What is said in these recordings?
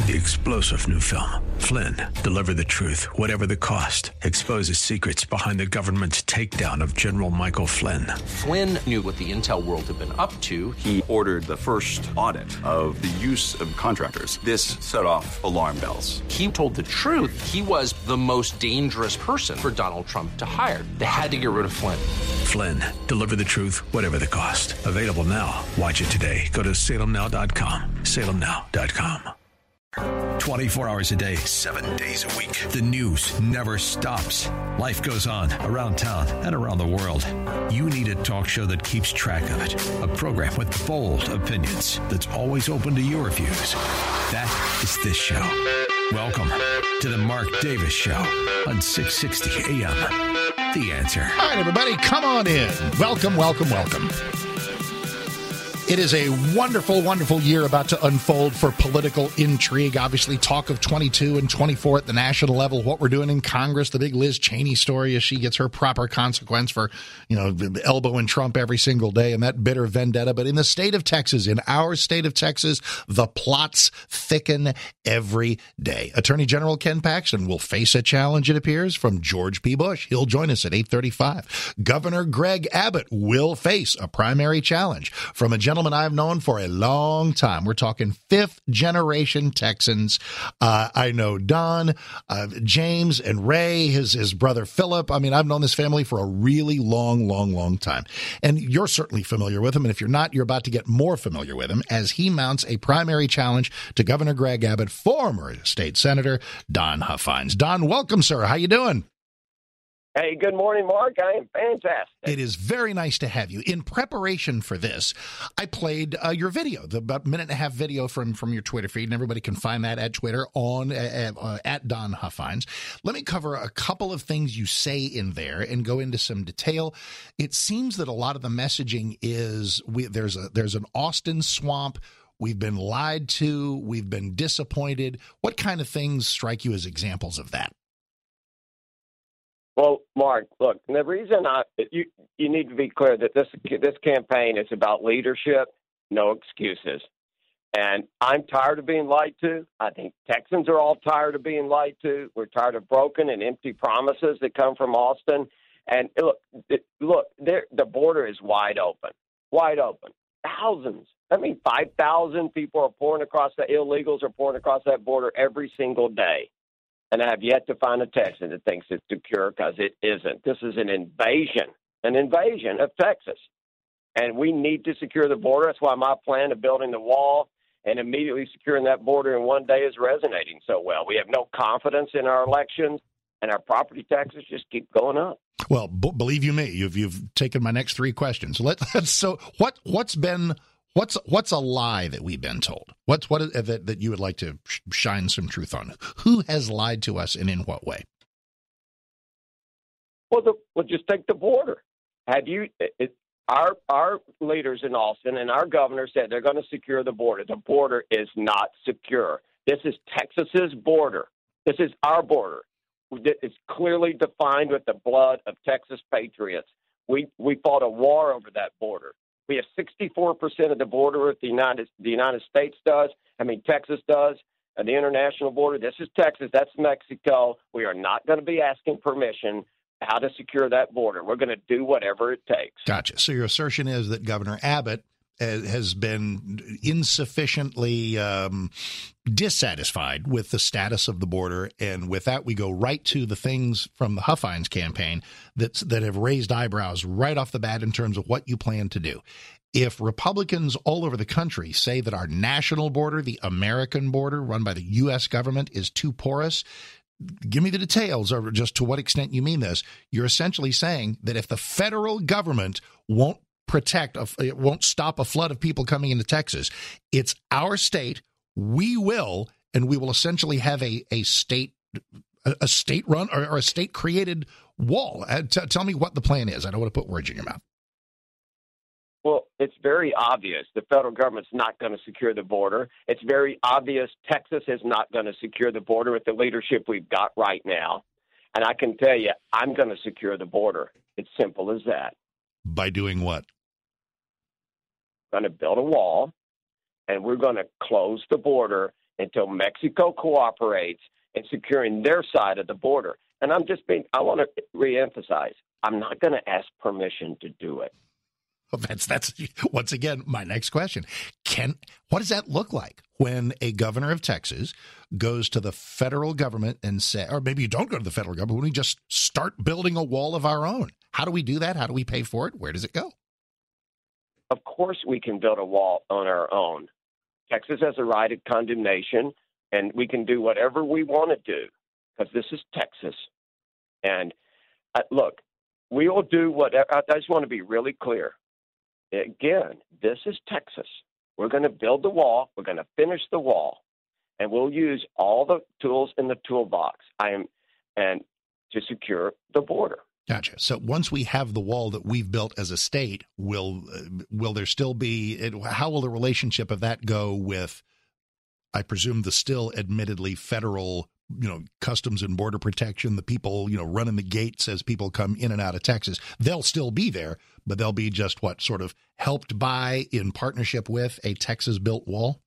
The explosive new film, Flynn, deliver the truth, whatever the cost. Exposes secrets behind the government's takedown of General Michael Flynn. Flynn knew what the intel world had been up to. He ordered the first audit of the use of contractors. This set off alarm bells. He told the truth. He was the most dangerous person for Donald Trump to hire. They had to get rid of Flynn. Flynn, deliver the truth, whatever the cost. Available now. Watch it today. Go to salemnow.com. salemnow.com. 24 hours a day, 7 days a week. The news never stops. Life goes on around town and around the world. You need a talk show that keeps track of it. A program with bold opinions that's always open to your views. That is this show. Welcome to the Mark Davis Show on 660 AM. The Answer. All right, everybody, come on in. Welcome, welcome, welcome. It is a wonderful, wonderful year about to unfold for political intrigue. Obviously, talk of 22 and 24 at the national level, what we're doing in Congress, the big Liz Cheney story as she gets her proper consequence for, elbowing Trump every single day and that bitter vendetta. But in the state of Texas, in our state of Texas, the plots thicken every day. Attorney General Ken Paxton will face a challenge, it appears, from George P. Bush. He'll join us at 8:35. Governor Greg Abbott will face a primary challenge from a gentleman I've known for a long time. We're talking fifth-generation Texans. I know Don, James, and Ray, his brother Philip. I mean, I've known this family for a really long time. And you're certainly familiar with him. And if you're not, you're about to get more familiar with him as he mounts a primary challenge to Governor Greg Abbott, former state senator Don Huffines. Don, welcome, sir. How you doing? Hey, good morning, Mark. I am fantastic. It is very nice to have you. In preparation for this, I played your video, the about minute and a half video from your Twitter feed, and everybody can find that at Twitter on at Don Huffines. Let me cover a couple of things you say in there and go into some detail. It seems that a lot of the messaging is there's an Austin swamp. We've been lied to. We've been disappointed. What kind of things strike you as examples of that? Well, Mark, look, the reason you need to be clear that this campaign is about leadership, no excuses. And I'm tired of being lied to. I think Texans are all tired of being lied to. We're tired of broken and empty promises that come from Austin. And look, the border is wide open. Thousands. 5,000 people are pouring across illegals are pouring across that border every single day. And I have yet to find a Texan that thinks it's secure, because it isn't. This is an invasion of Texas. And we need to secure the border. That's why my plan of building the wall and immediately securing that border in one day is resonating so well. We have no confidence in our elections, and our property taxes just keep going up. Well, believe you me, you've taken my next three questions. So what's a lie that we've been told? What is that you would like to shine some truth on? Who has lied to us, and in what way? Well, just take the border. Our leaders in Austin and our governor said they're going to secure the border. The border is not secure. This is Texas's border. This is our border. It's clearly defined with the blood of Texas patriots. We fought a war over that border. We have 64% of the border that the United States does. Texas does. And the international border, this is Texas. That's Mexico. We are not going to be asking permission how to secure that border. We're going to do whatever it takes. Gotcha. So your assertion is that Governor Abbott has been insufficiently dissatisfied with the status of the border. And with that, we go right to the things from the Huffines campaign that have raised eyebrows right off the bat in terms of what you plan to do. If Republicans all over the country say that our national border, the American border run by the U.S. government, is too porous, give me the details or just to what extent you mean this. You're essentially saying that if the federal government won't it won't stop a flood of people coming into Texas, it's our state, we will essentially have a state run or a state created wall. Tell me what the plan is. I don't want to put words in your mouth. Well, it's very obvious the federal government's not going to secure the border. It's very obvious Texas is not going to secure the border with the leadership we've got right now. And I can tell you, I'm going to secure the border. It's simple as that. By doing what? Going to build a wall, and we're going to close the border until Mexico cooperates in securing their side of the border. And I want to reemphasize, I'm not going to ask permission to do it. Well, that's once again my next question. What does that look like when a governor of Texas goes to the federal government and say, or maybe you don't go to the federal government, when we just start building a wall of our own? How do we do that? How do we pay for it? Where does it go? Of course we can build a wall on our own. Texas has a right of condemnation, and we can do whatever we want to do because this is Texas. And look, we will do whatever. I just want to be really clear. Again, this is Texas. We're going to build the wall. We're going to finish the wall, and we'll use all the tools in the toolbox and to secure the border. Gotcha. So once we have the wall that we've built as a state, will there still be? How will the relationship of that go with, I presume, the still admittedly federal, Customs and Border Protection, the people, running the gates as people come in and out of Texas? They'll still be there, but they'll be just sort of helped by, in partnership with, a Texas-built wall?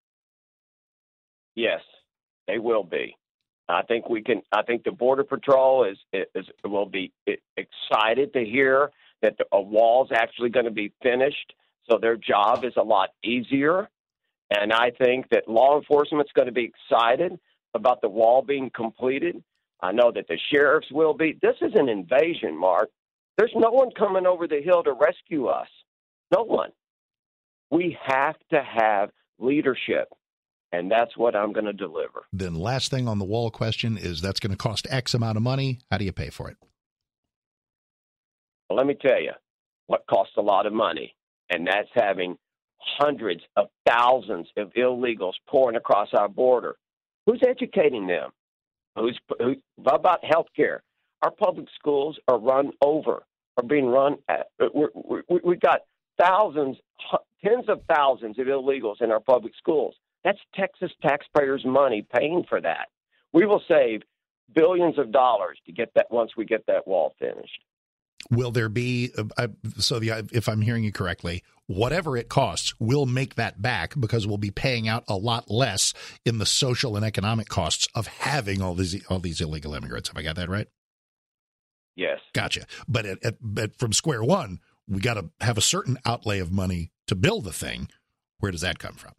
Yes, they will be. I think the Border Patrol will be excited to hear that a wall's actually going to be finished, so their job is a lot easier. And I think that law enforcement's going to be excited about the wall being completed. I know that the sheriffs will be. This is an invasion, Mark. There's no one coming over the hill to rescue us. No one. We have to have leadership, and that's what I'm going to deliver. Then last thing on the wall question is, that's going to cost X amount of money. How do you pay for it? Well, let me tell you what costs a lot of money, and that's having hundreds of thousands of illegals pouring across our border. Who's educating them? What about health care? Our public schools are being run. We've got tens of thousands of illegals in our public schools. That's Texas taxpayers' money paying for that. We will save billions of dollars to get that once we get that wall finished. Will there be, if I'm hearing you correctly, whatever it costs, we'll make that back because we'll be paying out a lot less in the social and economic costs of having all these illegal immigrants. Have I got that right? Yes. Gotcha. But from square one, we got to have a certain outlay of money to build the thing. Where does that come from?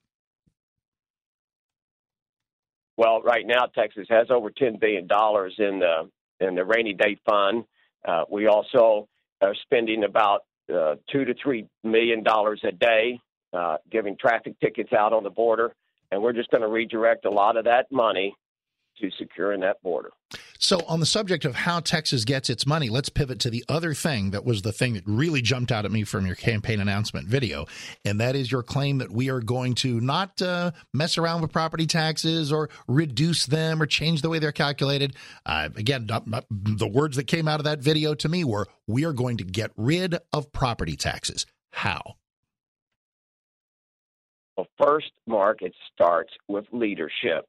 Well, right now, Texas has over $10 billion in the rainy day fund. We also are spending about $2 to $3 million a day giving traffic tickets out on the border, and we're just going to redirect a lot of that money to securing that border. So on the subject of how Texas gets its money, let's pivot to the other thing that was the thing that really jumped out at me from your campaign announcement video, and that is your claim that we are going to not mess around with property taxes or reduce them or change the way they're calculated. Again, the words that came out of that video to me were, we are going to get rid of property taxes. How? Well, first, Mark, it starts with leadership.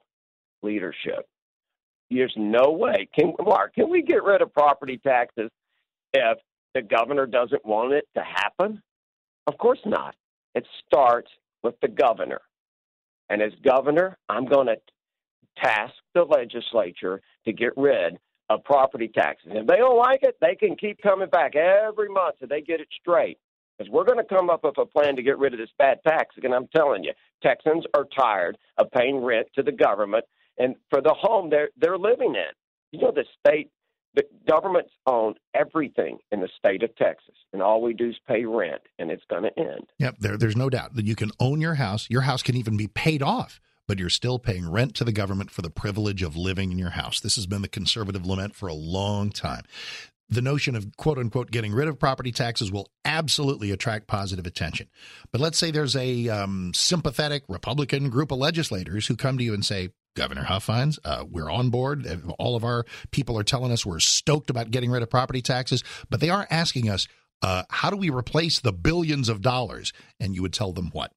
There's no way. Can we get rid of property taxes if the governor doesn't want it to happen? Of course not. It starts with the governor. And as governor, I'm going to task the legislature to get rid of property taxes. If they don't like it, they can keep coming back every month so they get it straight. Because we're going to come up with a plan to get rid of this bad tax. And I'm telling you, Texans are tired of paying rent to the government and for the home they're living in. You know, the government's own everything in the state of Texas, and all we do is pay rent, and it's going to end. Yep, there's no doubt that you can own your house. Your house can even be paid off, but you're still paying rent to the government for the privilege of living in your house. This has been the conservative lament for a long time. The notion of, quote unquote, getting rid of property taxes will absolutely attract positive attention. But let's say there's a sympathetic Republican group of legislators who come to you and say, Governor Huffines, we're on board. All of our people are telling us we're stoked about getting rid of property taxes, but they are asking us, how do we replace the billions of dollars? And you would tell them what?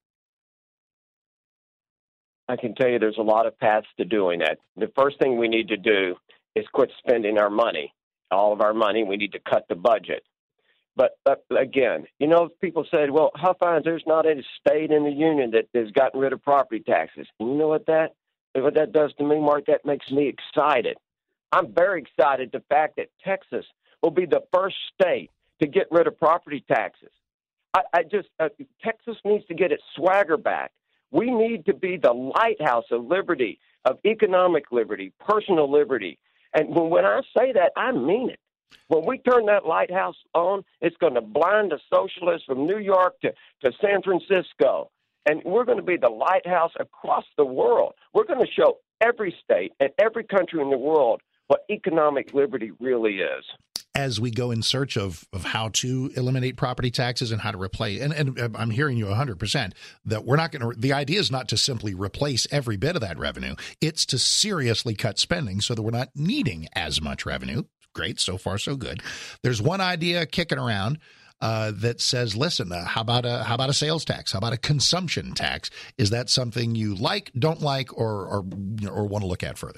I can tell you there's a lot of paths to doing that. The first thing we need to do is quit spending our money. All of our money, we need to cut the budget. But again, you know, people said, well, Huffines, there's not a state in the union that has gotten rid of property taxes. And you know what, what that does to me, Mark, that makes me excited. I'm very excited the fact that Texas will be the first state to get rid of property taxes. Texas needs to get its swagger back. We need to be the lighthouse of liberty, of economic liberty, personal liberty. And when I say that, I mean it. When we turn that lighthouse on, it's going to blind the socialists from New York to San Francisco. And we're going to be the lighthouse across the world. We're going to show every state and every country in the world what economic liberty really is. As we go in search of how to eliminate property taxes and how to replace, and I'm hearing you 100%, that we're not going to, the idea is not to simply replace every bit of that revenue. It's to seriously cut spending so that we're not needing as much revenue. Great. So far, so good. There's one idea kicking around that says, listen, how about a sales tax? How about a consumption tax? Is that something you like, don't like, or want to look at further?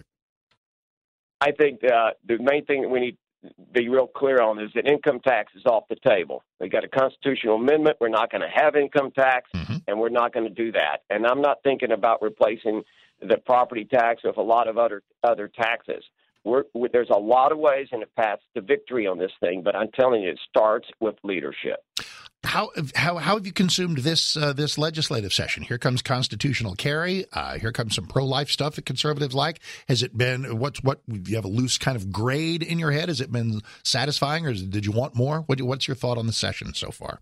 I think the main thing that we need to be real clear on is that income tax is off the table. We got a constitutional amendment. We're not going to have income tax, and we're not going to do that. And I'm not thinking about replacing the property tax with a lot of other taxes. There's a lot of ways in the path to victory on this thing, but I'm telling you, it starts with leadership. How have you consumed this legislative session? Here comes constitutional carry. Here comes some pro-life stuff that conservatives like. Has it been what? Do you have a loose kind of grade in your head? Has it been satisfying, or did you want more? What's your thought on the session so far?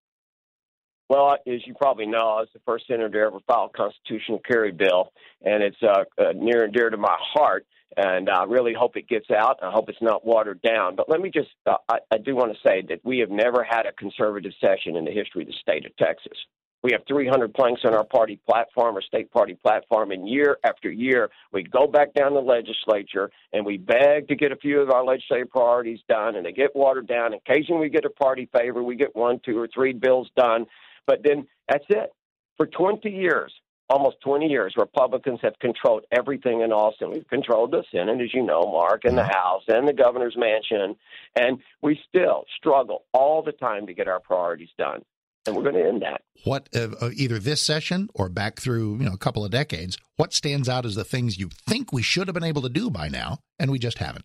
Well, as you probably know, I was the first senator to ever file a constitutional carry bill, and it's near and dear to my heart. And I really hope it gets out. I hope it's not watered down. But let me just, I do want to say that we have never had a conservative session in the history of the state of Texas. We have 300 planks on our party platform, our state party platform, and year after year, we go back down to the legislature and we beg to get a few of our legislative priorities done, and they get watered down. Occasionally we get a party favor. We get 1, 2, or 3 bills done. But then that's it. For 20 years, almost 20 years, Republicans have controlled everything in Austin. We've controlled the Senate, as you know, Mark, and the House, and the governor's mansion, and we still struggle all the time to get our priorities done, and we're going to end that. What, either this session or back through a couple of decades, what stands out as the things you think we should have been able to do by now, and we just haven't?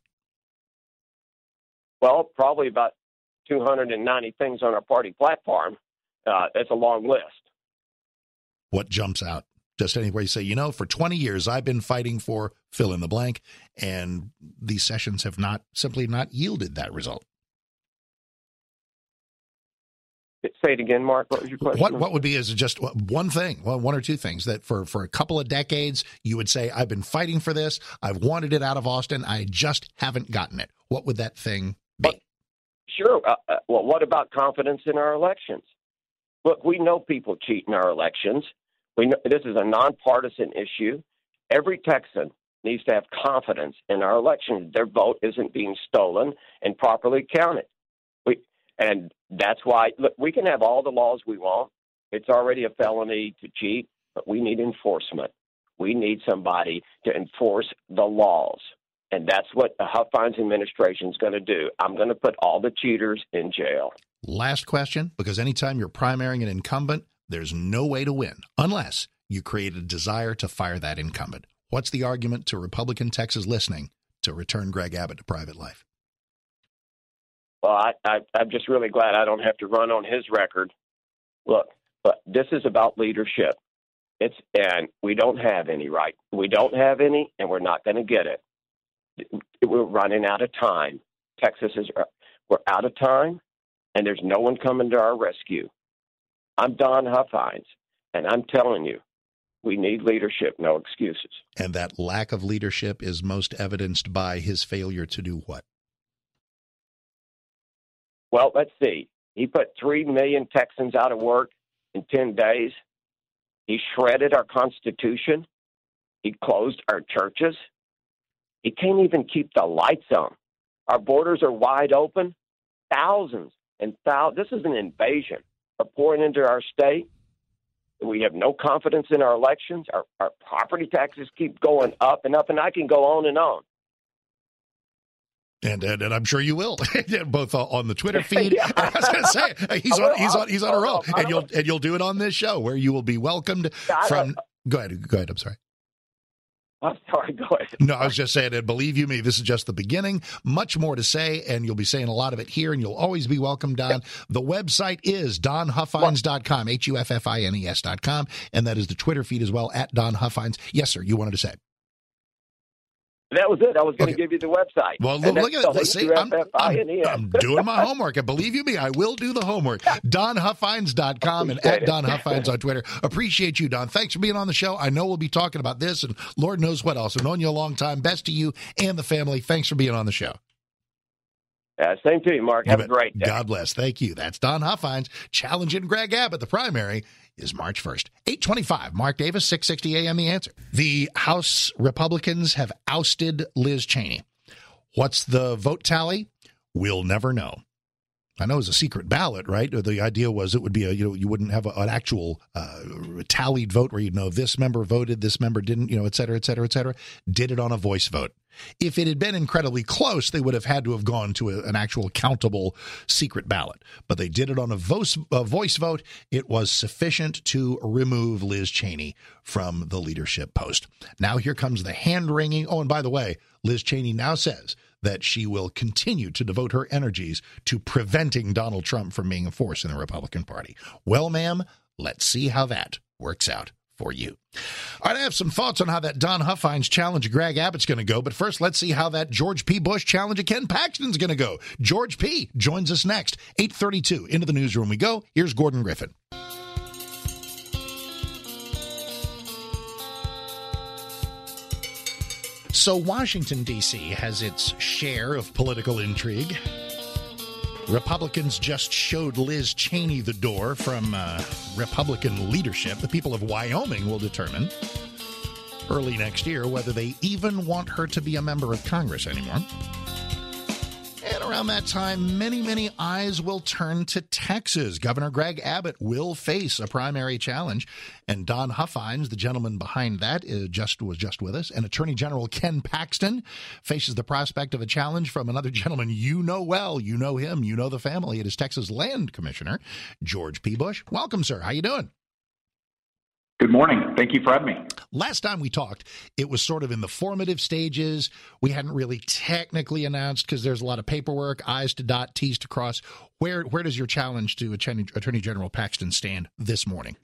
Well, probably about 290 things on our party platform. That's a long list. What jumps out? Just anywhere you say, for 20 years, I've been fighting for fill in the blank, and these sessions have simply not yielded that result. Say it again, Mark. What was your question? What would be is just one thing, one or two things that for a couple of decades, you would say, I've been fighting for this. I've wanted it out of Austin. I just haven't gotten it. What would that thing be? Sure. Well, what about confidence in our elections? Look, we know people cheat in our elections. We know this is a nonpartisan issue. Every Texan needs to have confidence in our elections. Their vote isn't being stolen and properly counted. And that's why, look, we can have all the laws we want. It's already a felony to cheat, but we need enforcement. We need somebody to enforce the laws. And that's what the Huff Fines administration is going to do. I'm going to put all the cheaters in jail. Last question, because anytime you're primarying an incumbent, there's no way to win unless you create a desire to fire that incumbent. What's the argument to Republican Texas listening to return Greg Abbott to private life? Well, I'm just really glad I don't have to run on his record. Look, but this is about leadership. And we don't have any right. We don't have any, and we're not going to get it. We're running out of time. We're out of time, and there's no one coming to our rescue. I'm Don Huffines, and I'm telling you, we need leadership, no excuses. And that lack of leadership is most evidenced by his failure to do what? Well, let's see. He put 3 million Texans out of work in 10 days. He shredded our Constitution. He closed our churches. He can't even keep the lights on. Our borders are wide open. Thousands and thousands. This is an invasion. Are pouring into our state. We have no confidence in our elections. Our property taxes keep going up and up, and I can go on and on. And I'm sure you will, both on the Twitter feed. Yeah. I was going to say he's on a roll, and you'll do it on this show where you will be welcomed from. Go ahead. I'm sorry. I'm sorry, go ahead. No, I was just saying, and believe you me, this is just the beginning. Much more to say, and you'll be saying a lot of it here, and you'll always be welcome, Don. The website is donhuffines.com, HUFFINES.com, and that is the Twitter feed as well, at Don Huffines. Yes, sir, you wanted to say. That was it. I was going to give you the website. Well, look at it. See, I'm doing my homework. And believe you me, I will do the homework. DonHuffines.com and at Don Huffines on Twitter. Appreciate you, Don. Thanks for being on the show. I know we'll be talking about this and Lord knows what else. I've known you a long time. Best to you and the family. Thanks for being on the show. Same to you, Mark. Have a great day. God bless. Thank you. That's Don Huffines challenging Greg Abbott. The primary is March 1st. 8:25. Mark Davis, 660 AM, The Answer. The House Republicans have ousted Liz Cheney. What's the vote tally? We'll never know. I know it's a secret ballot, right? The idea was it would be you wouldn't have an actual tallied vote where you'd know this member voted, this member didn't, et cetera, et cetera, et cetera. Did it on a voice vote. If it had been incredibly close, they would have had to have gone to an actual countable secret ballot. But they did it on a voice vote. It was sufficient to remove Liz Cheney from the leadership post. Now here comes the hand-wringing. Oh, and by the way, Liz Cheney now says that she will continue to devote her energies to preventing Donald Trump from being a force in the Republican Party. Well, ma'am, let's see how that works out for you. All right, I have some thoughts on how that Don Huffines challenge of Greg Abbott's going to go, but first, let's see how that George P. Bush challenge of Ken Paxton's going to go. George P. joins us next. 8:32, into the newsroom we go. Here's Gordon Griffin. So Washington, D.C. has its share of political intrigue. Republicans just showed Liz Cheney the door from Republican leadership. The people of Wyoming will determine early next year whether they even want her to be a member of Congress anymore. And around that time, many, many eyes will turn to Texas. Governor Greg Abbott will face a primary challenge, and Don Huffines, the gentleman behind that, was just with us. And Attorney General Ken Paxton faces the prospect of a challenge from another gentleman you know well. You know him. You know the family. It is Texas Land Commissioner George P. Bush. Welcome, sir. How you doing? Good morning. Thank you for having me. Last time we talked, it was sort of in the formative stages. We hadn't really technically announced because there's a lot of paperwork, I's to dot, T's to cross. Where does your challenge to Attorney General Paxton stand this morning?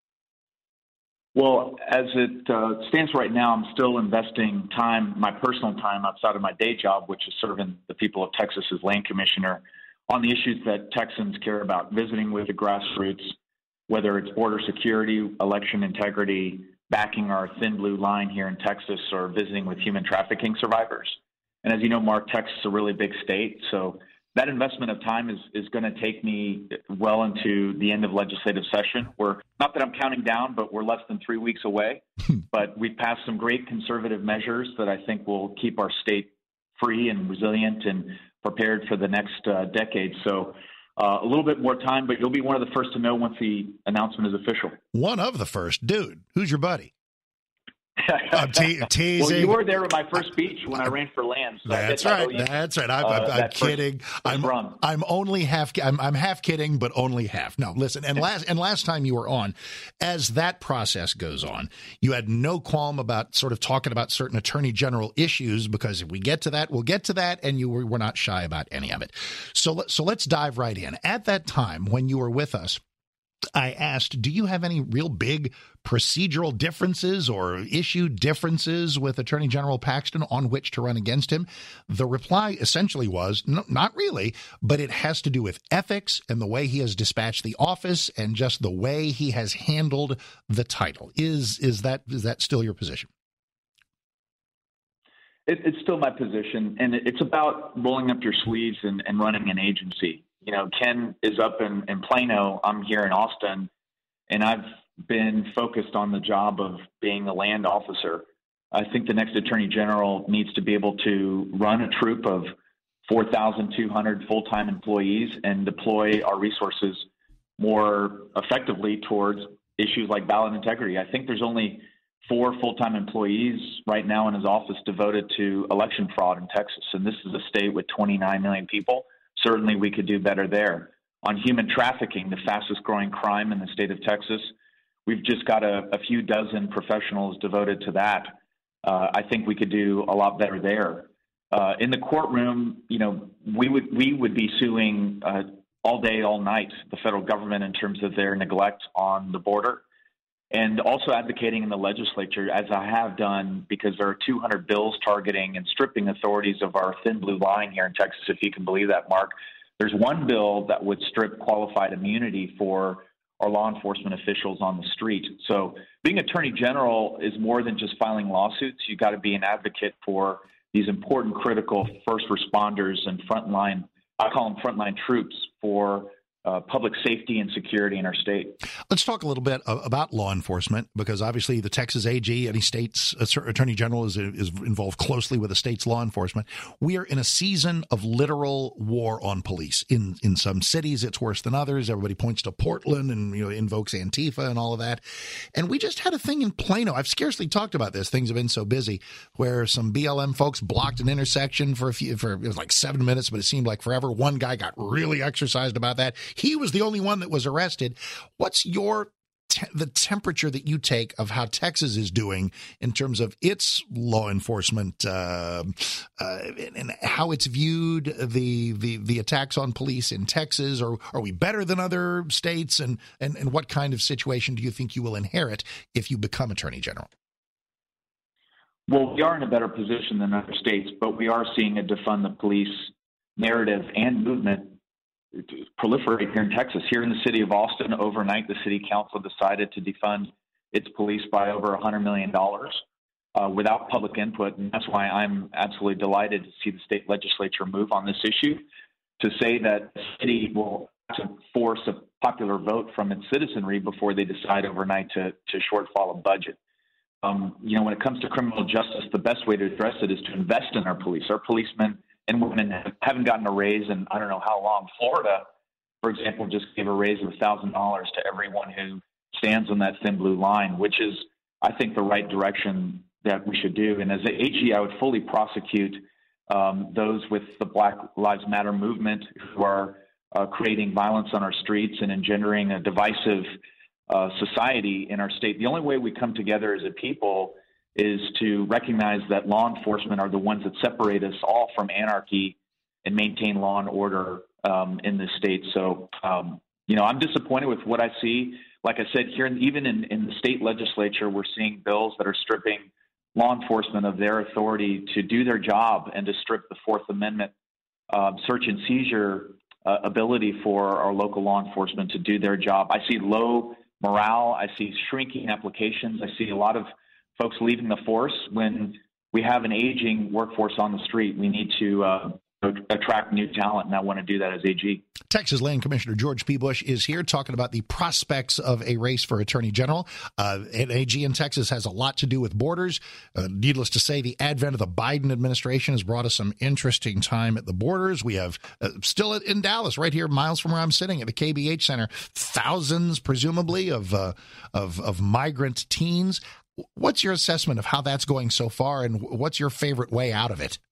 Well, as it stands right now, I'm still investing time, my personal time outside of my day job, which is serving the people of Texas as land commissioner, on the issues that Texans care about, visiting with the grassroots, whether it's border security, election integrity, backing our thin blue line here in Texas, or visiting with human trafficking survivors. And as you know, Mark, Texas is a really big state, so that investment of time is going to take me well into the end of legislative session. Not that I'm counting down, but we're less than 3 weeks away. But we've passed some great conservative measures that I think will keep our state free and resilient and prepared for the next decade. So a little bit more time, but you'll be one of the first to know once the announcement is official. One of the first. Dude, who's your buddy? I'm teasing. Well, you were there at my first speech when I ran for land. So That's right. That's right. I'm kidding. I'm only half. I'm half kidding, but only half. No, listen. And last time you were on, as that process goes on, you had no qualm about sort of talking about certain attorney general issues, because if we get to that, we'll get to that, and you were not shy about any of it. So let's dive right in. At that time when you were with us, I asked, do you have any real big procedural differences or issue differences with Attorney General Paxton on which to run against him? The reply essentially was, no, not really, but it has to do with ethics and the way he has dispatched the office and just the way he has handled the title. Is that still your position? It's still my position, and it's about rolling up your sleeves and running an agency. You know, Ken is up in Plano. I'm here in Austin, and I've been focused on the job of being a land officer. I think the next attorney general needs to be able to run a troop of 4,200 full-time employees and deploy our resources more effectively towards issues like ballot integrity. I think there's only 4 full-time employees right now in his office devoted to election fraud in Texas, and this is a state with 29 million people. Certainly we could do better there. On human trafficking, the fastest growing crime in the state of Texas, we've just got a few dozen professionals devoted to that. I think we could do a lot better there. In the courtroom, we would be suing all day, all night the federal government in terms of their neglect on the border, and also advocating in the legislature, as I have done, because there are 200 bills targeting and stripping authorities of our thin blue line here in Texas, if you can believe that, Mark. There's one bill that would strip qualified immunity for our law enforcement officials on the street. So being attorney general is more than just filing lawsuits. You've got to be an advocate for these important, critical first responders and frontline, I call them frontline troops, for public safety and security in our state. Let's talk a little bit about law enforcement, because obviously the Texas AG, any state's attorney general, is involved closely with the state's law enforcement. We are in a season of literal war on police. In some cities, it's worse than others. Everybody points to Portland and invokes Antifa and all of that. And we just had a thing in Plano. I've scarcely talked about this. Things have been so busy, where some BLM folks blocked an intersection for it was like 7 minutes, but it seemed like forever. One guy got really exercised about that. He was the only one that was arrested. What's the temperature that you take of how Texas is doing in terms of its law enforcement and how it's viewed, the attacks on police in Texas? Or are we better than other states? And what kind of situation do you think you will inherit if you become attorney general? Well, we are in a better position than other states, but we are seeing a defund the police narrative and movement proliferate here in Texas. Here in the city of Austin, overnight, the city council decided to defund its police by over $100 million without public input. And that's why I'm absolutely delighted to see the state legislature move on this issue, to say that the city will have to force a popular vote from its citizenry before they decide overnight to shortfall a budget. When it comes to criminal justice, the best way to address it is to invest in our police. Our policemen and women haven't gotten a raise in I don't know how long. Florida, for example, just gave a raise of $1,000 to everyone who stands on that thin blue line, which is, I think, the right direction that we should do. And as the AG, I would fully prosecute those with the Black Lives Matter movement who are creating violence on our streets and engendering a divisive society in our state. The only way we come together as a people is to recognize that law enforcement are the ones that separate us all from anarchy and maintain law and order in this state. So, I'm disappointed with what I see. Like I said, here, even in the state legislature, we're seeing bills that are stripping law enforcement of their authority to do their job and to strip the Fourth Amendment search and seizure ability for our local law enforcement to do their job. I see low morale. I see shrinking applications. I see a lot of folks leaving the force. When we have an aging workforce on the street, we need to attract new talent, and I want to do that as AG. Texas Land Commissioner George P. Bush is here talking about the prospects of a race for Attorney General. And AG in Texas has a lot to do with borders. Needless to say, the advent of the Biden administration has brought us some interesting time at the borders. We have still in Dallas, right here, miles from where I'm sitting at the KBH Center, thousands, presumably, of migrant teens. What's your assessment of how that's going so far, and what's your favorite way out of it?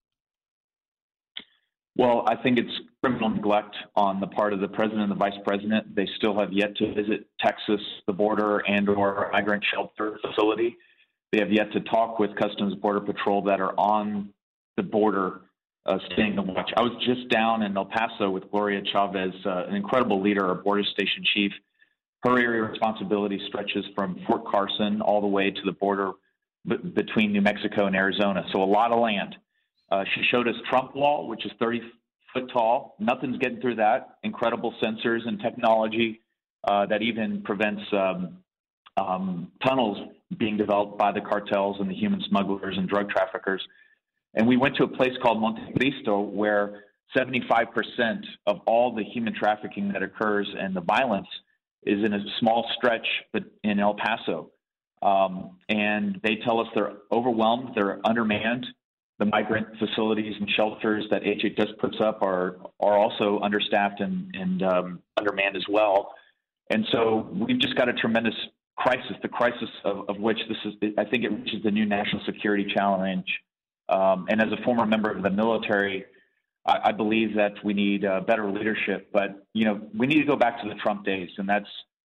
Well, I think it's criminal neglect on the part of the president and the vice president. They still have yet to visit Texas, the border, and/or a migrant shelter facility. They have yet to talk with Customs Border Patrol that are on the border, staying to watch. I was just down in El Paso with Gloria Chavez, an incredible leader, our border station chief. Her area of responsibility stretches from Fort Carson all the way to the border between New Mexico and Arizona, so a lot of land. She showed us Trump Wall, which is 30 foot tall. Nothing's getting through that. Incredible sensors and technology that even prevents tunnels being developed by the cartels and the human smugglers and drug traffickers. And we went to a place called Monte Cristo, where 75% of all the human trafficking that occurs and the violence is in a small stretch in El Paso. And they tell us they're overwhelmed, they're undermanned. The migrant facilities and shelters that HHS puts up are also understaffed and undermanned as well. And so we've just got a tremendous crisis, the crisis of which this is, I think it reaches the new national security challenge. And as a former member of the military, I believe that we need better leadership. But, we need to go back to the Trump days, and that's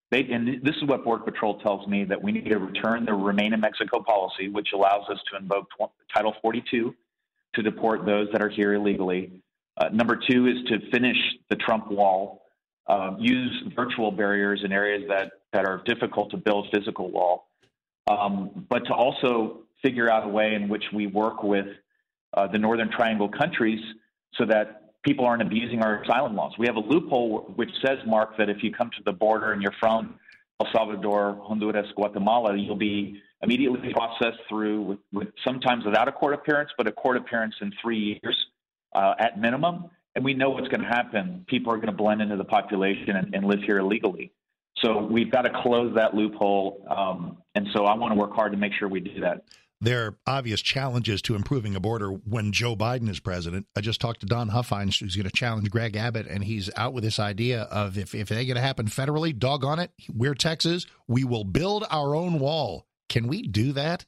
And this is what Border Patrol tells me, that we need to return the Remain in Mexico policy, which allows us to invoke Title 42 to deport those that are here illegally. Number two is to finish the Trump wall, use virtual barriers in areas that are difficult to build physical wall, but to also figure out a way in which we work with the Northern Triangle countries so that people aren't abusing our asylum laws. We have a loophole which says, Mark, that if you come to the border and you're from El Salvador, Honduras, Guatemala, you'll be immediately processed through with sometimes without a court appearance, but a court appearance in 3 years at minimum. And we know what's going to happen. People are going to blend into the population and live here illegally. So we've got to close that loophole. And so I want to work hard to make sure we do that. There are obvious challenges to improving a border when Joe Biden is president. I just talked to Don Huffines, who's going to challenge Greg Abbott, and he's out with this idea of if they're going to happen federally, doggone it, we're Texas, we will build our own wall. Can we do that?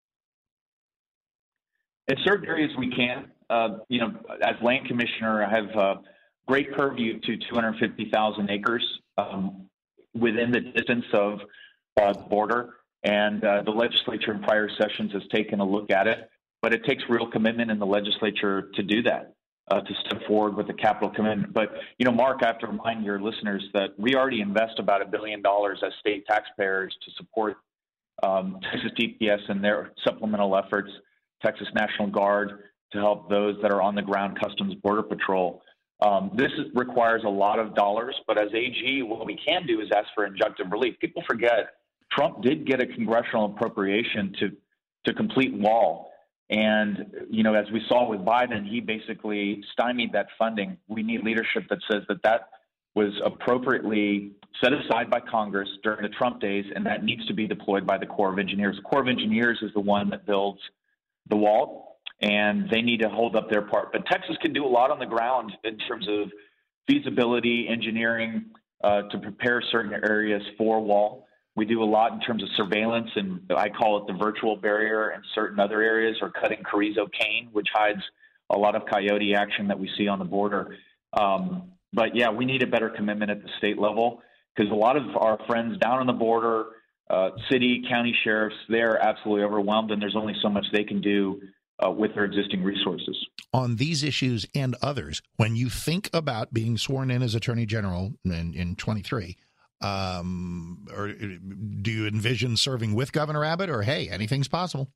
In certain areas we can. As land commissioner, I have great purview to 250,000 acres within the distance of the border. And the legislature in prior sessions has taken a look at it, but it takes real commitment in the legislature to do that, to step forward with the capital commitment. But, Mark, I have to remind your listeners that we already invest about $1 billion as state taxpayers to support Texas DPS and their supplemental efforts, Texas National Guard, to help those that are on the ground, Customs Border Patrol. This requires a lot of dollars, but as AG, what we can do is ask for injunctive relief. People forget Trump did get a congressional appropriation to complete wall. And, as we saw with Biden, he basically stymied that funding. We need leadership that says that was appropriately set aside by Congress during the Trump days, and that needs to be deployed by the Corps of Engineers. The Corps of Engineers is the one that builds the wall, and they need to hold up their part. But Texas can do a lot on the ground in terms of feasibility, engineering, to prepare certain areas for wall. We do a lot in terms of surveillance, and I call it the virtual barrier in certain other areas, or cutting Carrizo cane, which hides a lot of coyote action that we see on the border. But, yeah, we need a better commitment at the state level, because a lot of our friends down on the border, city, county sheriffs, they're absolutely overwhelmed, and there's only so much they can do with their existing resources. On these issues and others, when you think about being sworn in as Attorney General in 23, or do you envision serving with Governor Abbott, or, hey, anything's possible?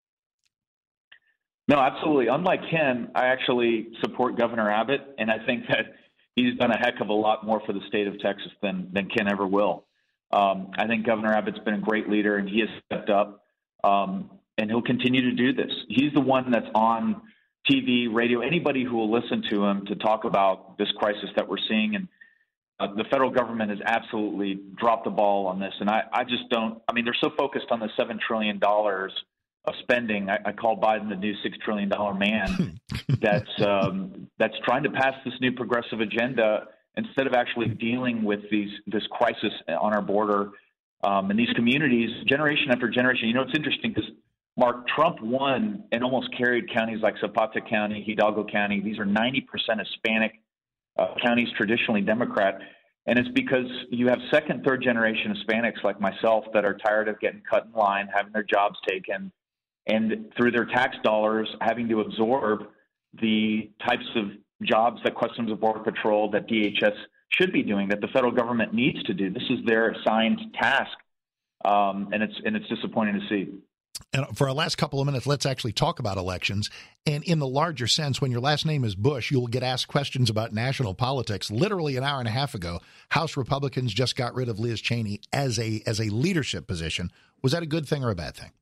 No, absolutely. Unlike Ken, I actually support Governor Abbott, and I think that he's done a heck of a lot more for the state of Texas than Ken ever will. I think Governor Abbott's been a great leader, and he has stepped up, and he'll continue to do this. He's the one that's on TV, radio, anybody who will listen to him to talk about this crisis that we're seeing. And the federal government has absolutely dropped the ball on this. And I just don't – I mean, they're so focused on the $7 trillion of spending. I call Biden the new $6 trillion man that's trying to pass this new progressive agenda instead of actually dealing with this crisis on our border and these communities generation after generation. It's interesting because, Mark, Trump won and almost carried counties like Zapata County, Hidalgo County. These are 90% Hispanic counties, traditionally Democrat. And it's because you have second, third generation Hispanics like myself that are tired of getting cut in line, having their jobs taken, and through their tax dollars having to absorb the types of jobs that Customs and Border Patrol, that DHS should be doing, that the federal government needs to do. This is their assigned task, and it's disappointing to see. And for our last couple of minutes, let's actually talk about elections. And in the larger sense, when your last name is Bush, you'll get asked questions about national politics. Literally an hour and a half ago, House Republicans just got rid of Liz Cheney as a leadership position. Was that a good thing or a bad thing?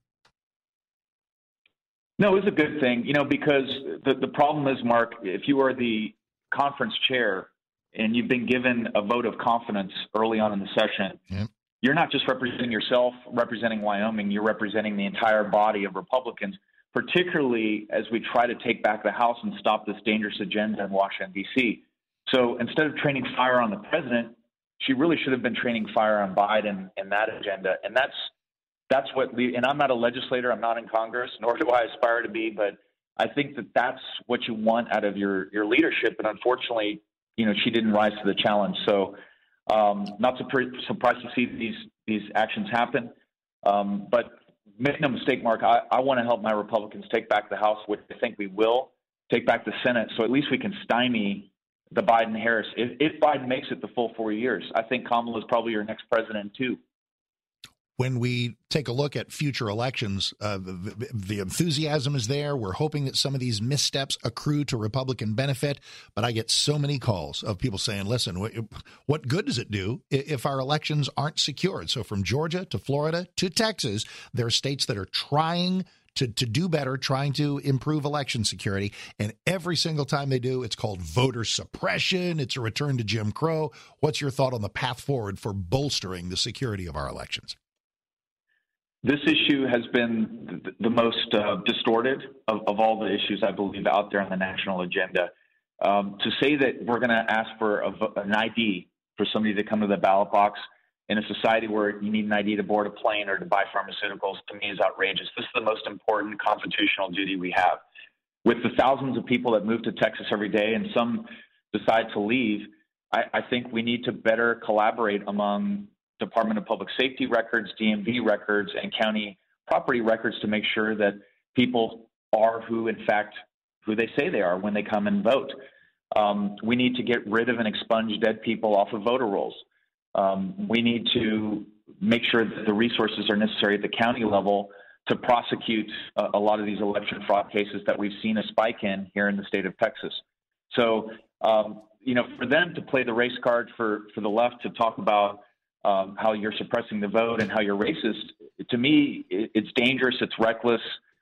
No, it was a good thing, because the problem is, Mark, if you are the conference chair and you've been given a vote of confidence early on in the session, yep, you're not just representing yourself, representing Wyoming, you're representing the entire body of Republicans, particularly as we try to take back the House and stop this dangerous agenda in Washington, D.C. So instead of training fire on the president, she really should have been training fire on Biden and that agenda. And that's what and I'm not a legislator, I'm not in Congress, nor do I aspire to be, but I think that that's what you want out of your leadership. And unfortunately, she didn't rise to the challenge. So Not surprised to see these actions happen. But make no mistake, Mark, I want to help my Republicans take back the House, which I think we will, take back the Senate, so at least we can stymie the Biden-Harris. If Biden makes it the full 4 years, I think Kamala is probably your next president, too. When we take a look at future elections, the enthusiasm is there. We're hoping that some of these missteps accrue to Republican benefit. But I get so many calls of people saying, listen, what good does it do if our elections aren't secured? So from Georgia to Florida to Texas, there are states that are trying to do better, trying to improve election security. And every single time they do, it's called voter suppression. It's a return to Jim Crow. What's your thought on the path forward for bolstering the security of our elections? This issue has been the most distorted of all the issues, I believe, out there on the national agenda. To say that we're going to ask for an ID for somebody to come to the ballot box in a society where you need an ID to board a plane or to buy pharmaceuticals, to me, is outrageous. This is the most important constitutional duty we have. With the thousands of people that move to Texas every day and some decide to leave, I think we need to better collaborate among Department of Public Safety records, DMV records, and county property records to make sure that people are who they say they are when they come and vote. We need to get rid of and expunge dead people off of voter rolls. We need to make sure that the resources are necessary at the county level to prosecute a lot of these election fraud cases that we've seen a spike in here in the state of Texas. So, for them to play the race card for the left to talk about how you're suppressing the vote and how you're racist, to me, it's dangerous. It's reckless.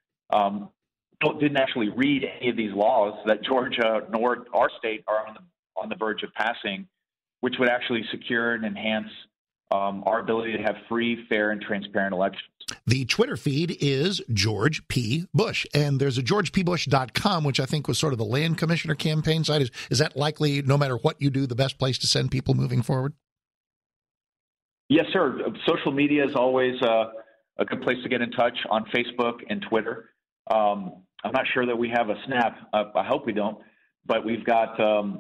Didn't actually read any of these laws that Georgia nor our state are on the verge of passing, which would actually secure and enhance our ability to have free, fair, and transparent elections. The Twitter feed is George P. Bush, and there's a georgepbush.com, which I think was sort of the land commissioner campaign site. Is that likely, no matter what you do, the best place to send people moving forward? Yes, sir. Social media is always a good place to get in touch on Facebook and Twitter. I'm not sure that we have a Snap. I hope we don't, but we've got,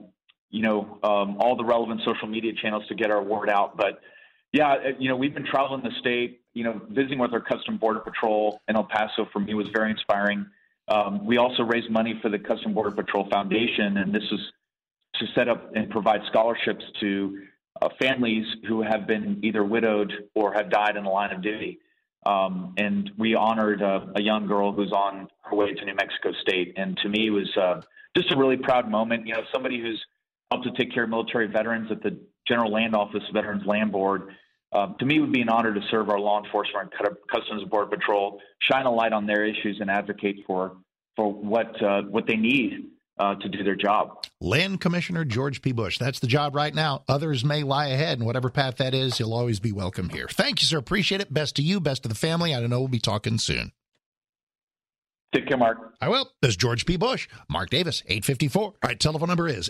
all the relevant social media channels to get our word out. But yeah, we've been traveling the state, visiting with our Customs Border Patrol in El Paso for me was very inspiring. We also raised money for the Customs Border Patrol Foundation, and this is to set up and provide scholarships to families who have been either widowed or have died in the line of duty. And we honored a young girl who's on her way to New Mexico State. And to me, it was just a really proud moment. Somebody who's helped to take care of military veterans at the General Land Office Veterans Land Board. To me, it would be an honor to serve our law enforcement, Customs and Border Patrol, shine a light on their issues and advocate for what they need to do their job. Land Commissioner George P. Bush. That's the job right now. Others may lie ahead, and whatever path that is, he'll always be welcome here. Thank you, sir. Appreciate it. Best to you, best to the family. I don't know. We'll be talking soon. Take care, Mark. I will. There's George P. Bush. Mark Davis, 854. All right, telephone number is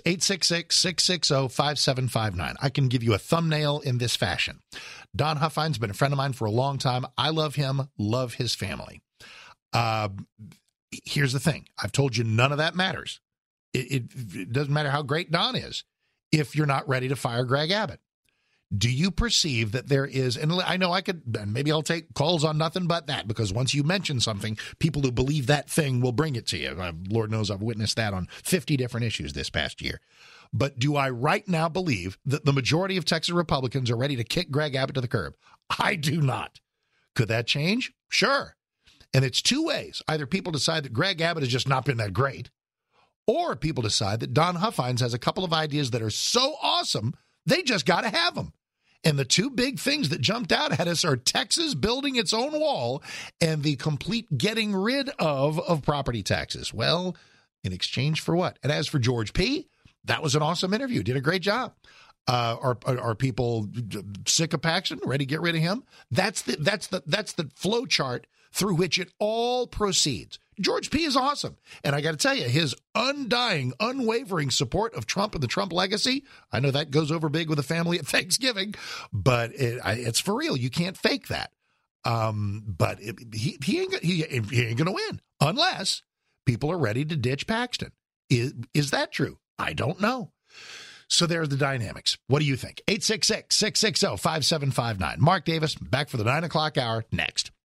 866-660-5759. I can give you a thumbnail in this fashion. Don Huffines been a friend of mine for a long time. I love him, love his family. Here's the thing. I've told you none of that matters. It doesn't matter how great Don is if you're not ready to fire Greg Abbott. Do you perceive that there is, and I know maybe I'll take calls on nothing but that, because once you mention something, people who believe that thing will bring it to you. Lord knows I've witnessed that on 50 different issues this past year. But do I right now believe that the majority of Texas Republicans are ready to kick Greg Abbott to the curb? I do not. Could that change? Sure. And it's two ways. Either people decide that Greg Abbott has just not been that great, or people decide that Don Huffines has a couple of ideas that are so awesome, they just got to have them. And the two big things that jumped out at us are Texas building its own wall and the complete getting rid of property taxes. Well, in exchange for what? And as for George P., that was an awesome interview. Did a great job. Are people sick of Paxton, ready to get rid of him? That's the flow chart through which it all proceeds. George P. is awesome. And I got to tell you, his undying, unwavering support of Trump and the Trump legacy, I know that goes over big with the family at Thanksgiving, but it's for real. You can't fake that. But he ain't going to win unless people are ready to ditch Paxton. Is that true? I don't know. So there's the dynamics. What do you think? 866-660-5759. Mark Davis, back for the 9 o'clock hour next.